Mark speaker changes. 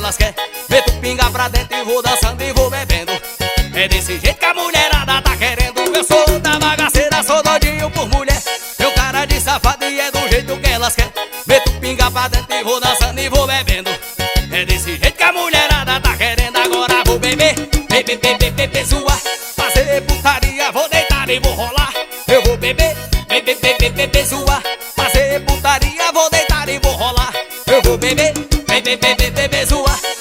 Speaker 1: elas querem. Meto pinga pra dentro e vou dançando e vou bebendo. É desse jeito que a mulherada tá querendo. Eu sou da bagaceira, sou doidinho por mulher. Meu cara de safado e é do jeito que elas querem. Meto pinga pra dentro e vou dançando e vou bebendo. É desse jeito que a mulherada tá querendo. Agora vou beber, beber, beber, beber, zoar. Fazer putaria, vou deitar e vou rolar. Eu vou beber, beber, beber, beber, zoar. Fazer putaria, vou deitar e vou rolar. Eu vou beber, beber, beber, beber, zoar.